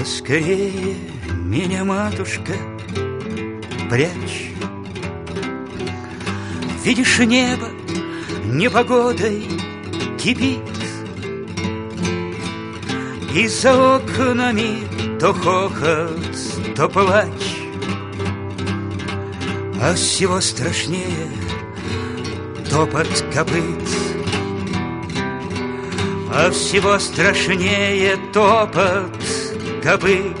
Поскорее меня, матушка, прячь. Видишь, небо непогодой кипит, и за окнами то хохот, то плач. А всего страшнее топот копыт, а всего страшнее топот копыт.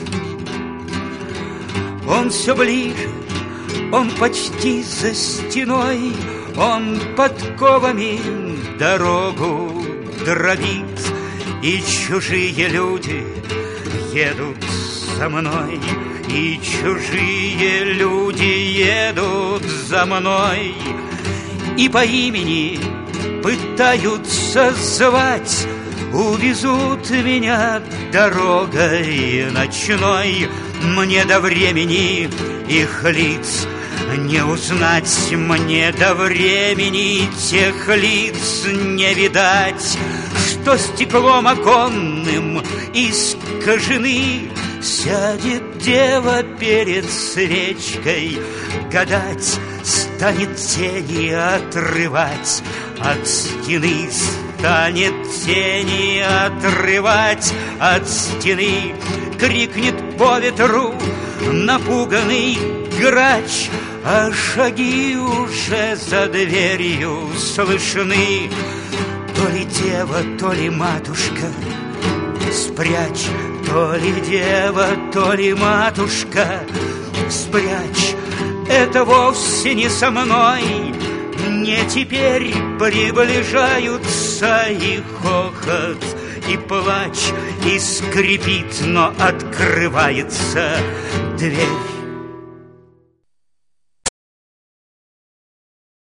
Он все ближе, он почти за стеной, он подковами дорогу дробит, и чужие люди едут за мной, и чужие люди едут за мной, и по имени пытаются звать, увезут меня дорогой ночной. Мне до времени их лиц не узнать, мне до времени тех лиц не видать, что стеклом оконным искажены. Сядет дева перед свечкой гадать, станет тени отрывать от стены, станет тени отрывать от стены. Крикнет по ветру напуганный грач, а шаги уже за дверью слышны. То ли дева, то ли матушка, спрячь. То ли дева, то ли матушка, спрячь. Это вовсе не со мной, не теперь приближаются и хохот, и плач, и скрипит, но открывается дверь.